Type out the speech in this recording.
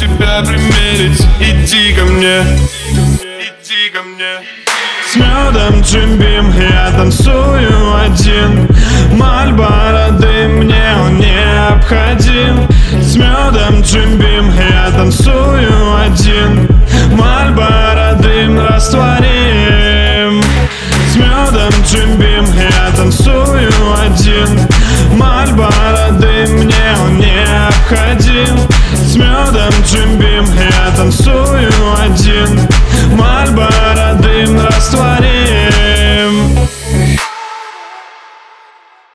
тебя примерить. Иди ко мне, иди ко мне. С медом Jim Beam я танцую один. Мальборо дым, мне он необходим. С медом Jim Beam я танцую один. Мальборо дым растворим. С медом Jim Beam я танцую один. Мальборо дым, мне он необходим. С медом Jim Beam я танцую один.